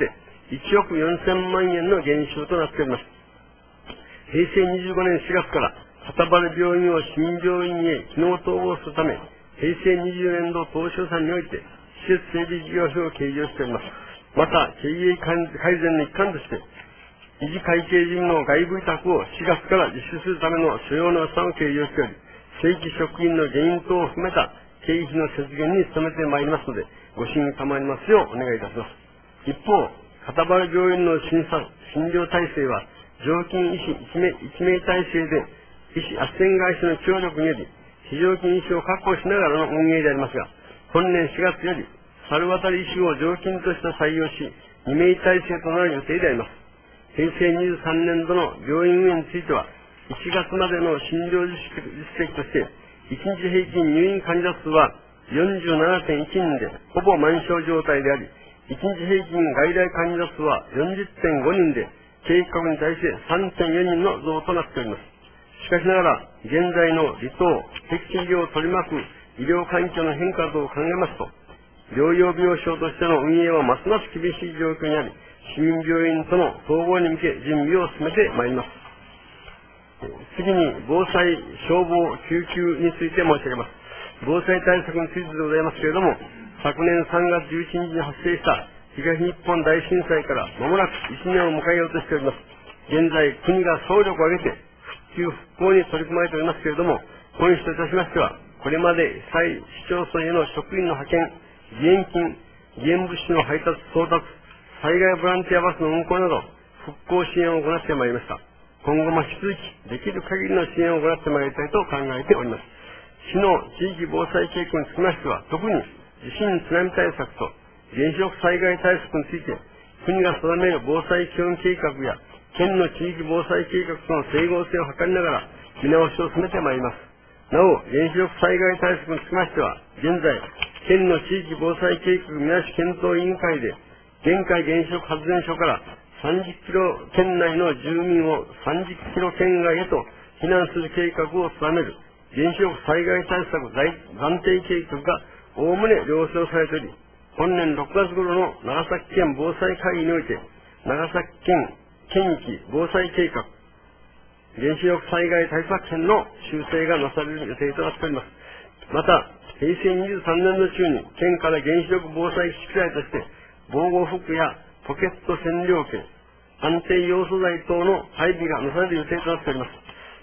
いちおくよんせんまんえんの減収となっております。へいせいにじゅうごねんしがつから片原病院を新病院へ機能統合するため、へいせいにじゅうねんど当初予算において施設整備事業費を計上しております。また、経営改善の一環として、維持会計事務の外部委託をしがつから実施するための所要の予算を計上しており、正規職員の原因等を含めた経費の節減に努めてまいりますので、ご審議賜りますようお願いいたします。一方、片原病院の診察、診療体制は、常勤医師いちめいい名体制で、医師斡旋会社の協力により、非常勤医師を確保しながらの運営でありますが、本年しがつより、猿渡医師を常勤として採用し、にめい体制となる予定であります。へいせいにじゅうさんねんどの病院運営については、いちがつまでの診療実績として、いちにち平均入院患者数は よんじゅうななてんいちにんで、ほぼ満床状態であり、いちにち平均外来患者数は よんじゅってんごにんで、計画に対して さんてんよにんの増となっております。しかしながら、現在の離島、適地医療を取り巻く医療環境の変化等を考えますと、療養病床としての運営はますます厳しい状況にあり、市民病院との統合に向け準備を進めてまいります。次に、防災、消防、救急について申し上げます。防災対策についてでございますけれども、昨年さんがつじゅういちにちに発生した東日本大震災から間もなくいちねんを迎えようとしております。現在、国が総力を挙げて復旧復興に取り組まれておりますけれども、本市といたしましては、これまで被災市町村への職員の派遣、義援金、義援物資の配達送達、災害ボランティアバスの運行など、復興支援を行ってまいりました。今後も引き続き、できる限りの支援を行ってまいりたいと考えております。市の地域防災計画につきましては、特に地震津波対策と原子力災害対策について、国が定める防災基本計画や、県の地域防災計画との整合性を図りながら、見直しを進めてまいります。なお、原子力災害対策につきましては、現在、県の地域防災計画見直し検討委員会で、現海原子力発電所からさんじゅっキロ圏内の住民をさんじゅっキロ圏外へと避難する計画を定める原子力災害対策暫定計画がおおむね了承されており、本年ろくがつ頃の長崎県防災会議において、長崎県県域防災計画、原子力災害対策編の修正がなされる予定となっております。また、へいせいにじゅうさんねん度中に県から原子力防災機械として、防護服やポケット占領券、安定要素材等の配備がなされる予定となっております。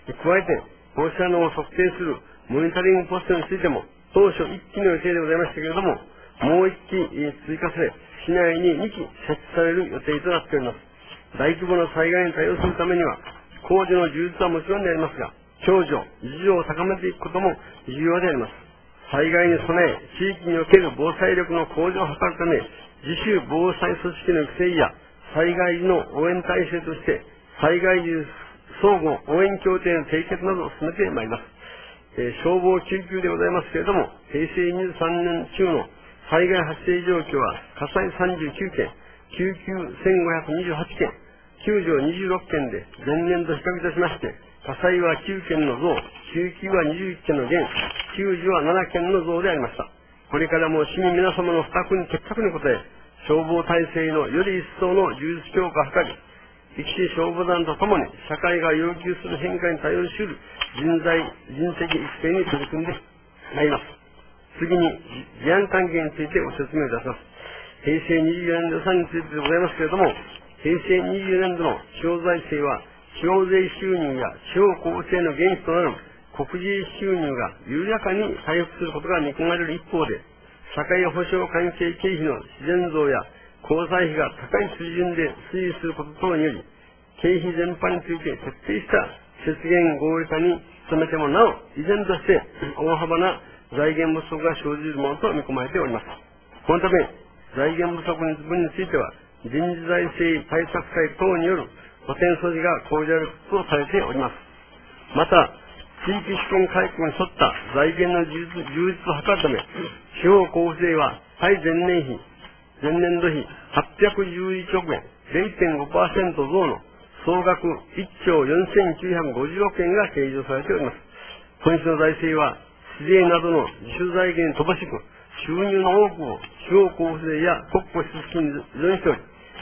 加えて、放射能を測定するモニタリングポストについても、当初いっきの予定でございましたけれども、もういっき追加され、市内ににき設置される予定となっております。大規模な災害に対応するためには、工事の充実はもちろんでありますが、共助、自助を高めていくことも重要であります。災害に備え、地域における防災力の向上を図るため、自主防災組織の育成や、災害時の応援体制として、災害時相互応援協定の締結などを進めてまいります。えー、消防救急でございますけれども、へいせいにじゅうさんねん中の災害発生状況は、火災さんじゅうきゅうけん、救急せんごひゃくにじゅうはちけん、救助にじゅうろっけんで、前年度比較いたしまして、火災はきゅうけんの増、救急はにじゅういっけんの減、救助はななけんの増でありました。これからも市民皆様の負託に的確に応え、消防体制のより一層の充実強化を図り、力士消防団とともに社会が要求する変化に対応し得る人材、人的育成に取り組んでまいります。次に、事案関係についてご説明いたします。へいせいにじゅうよねん度予算についてでございますけれども、へいせいにじゅうよねん度の地方財政は、地方税収入や地方構成の原資となる国税収入が緩やかに回復することが見込まれる一方で、社会保障関係経費の自然増や交際費が高い水準で推移すること等により、経費全般について徹底した節減合理化に努めてもなお、依然として大幅な財源不足が生じるものと見込まれております。このため、財源不足分については、人事財政対策会等による補填措置が講じられることとされております。また、地域主権改革に沿った財源の充実を図るため、地方交付税は対前年比、前年度比はっぴゃくじゅういちおくえん、れいてんごパーセント 増の総額いっちょうよんせんきゅうひゃくごじゅうろくえんが計上されております。本市の財政は、市税などの自主財源に乏しく、収入の多くを地方交付税や国庫支出金に依存しており、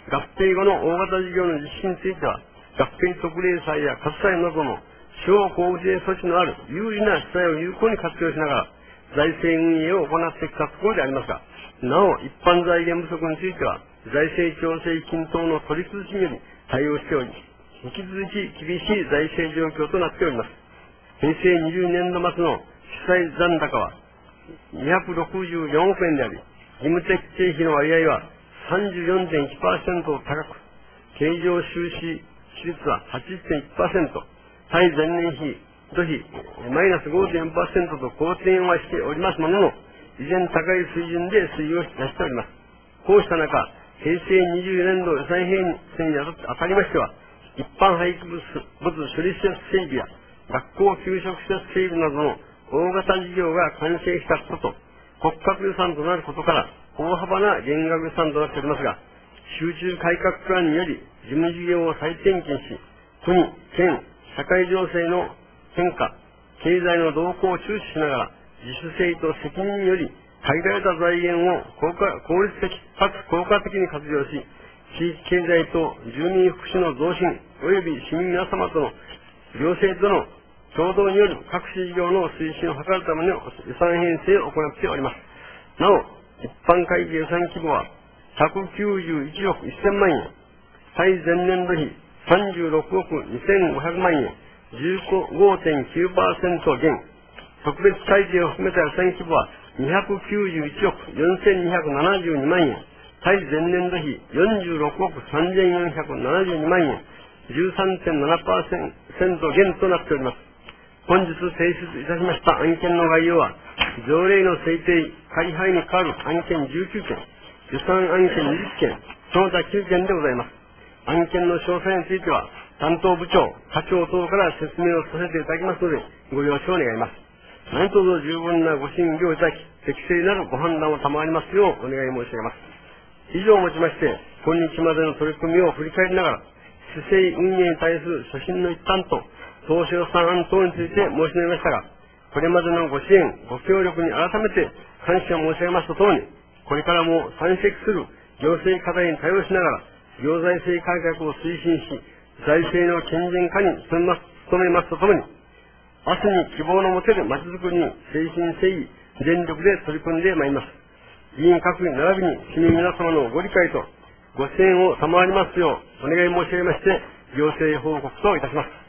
合併後の大型事業の実施については、合併特例債や喝采などの地方交付税措置のある有利な主体を有効に活用しながら、財政運営を行ってきたところでありますが、なお一般財源不足については、財政調整均等の取り崩しにより対応しており、引き続き厳しい財政状況となっております。平成にじゅうねんど末の主債残高はにひゃくろくじゅうよんおくえんであり、義務的経費の割合は さんじゅうよんてんいちパーセント と高く、経常収支比率は はちじゅってんいちパーセント、対前年比度比マイナス ごてんよんパーセント と好転はしておりますものの、依然高い水準で推移を出しております。こうした中、平成にじゅうよねんど予算編成にあたりましては、一般廃棄物処理施設整備や学校給食施設整備などの大型事業が完成したことと、国家予算となることから、大幅な減額予算となっておりますが、集中改革プランにより事務事業を再点検し、国、県、社会情勢の変化、経済の動向を注視しながら、自主性と責任により、限られた財源を効果効率的かつ効果的に活用し、地域経済と住民福祉の増進及び市民皆様との行政との共同による各種事業の推進を図るための予算編成を行っております。なお、一般会計予算規模はひゃくきゅうじゅういちおくせんまんえん、対前年度比さんじゅうろくおくにせんごひゃくまんえん、じゅうごてんきゅうパーセント 減、特別会計を含めた予算規模はにひゃくきゅうじゅういちおくよんせんにひゃくななじゅうにまんえん、対前年度比よんじゅうろくおくさんぜんよんひゃくななじゅうにまんえん、じゅうさんてんななパーセント 減となっております。本日提出いたしました案件の概要は、条例の制定、会派に代わる案件じゅうきゅうけん、予算案件にじゅっけん、その他きゅうけんでございます。案件の詳細については、担当部長、課長等から説明をさせていただきますので、ご了承願います。何卒十分なご審議をいただき、適正なるご判断を賜りますようお願い申し上げます。以上をもちまして、今日までの取り組みを振り返りながら、市政運営に対する所信の一端と、当初予算案等について申し述べましたが、これまでのご支援、ご協力に改めて感謝申し上げますとともに、これからも山積する行政課題に対応しながら、行財政改革を推進し、財政の健全化に努めます、努めますとともに、明日に希望の持てるまちづくりに誠心誠意、全力で取り組んでまいります。議員各位並びに市民皆様のご理解とご支援を賜りますようお願い申し上げまして、行政報告といたします。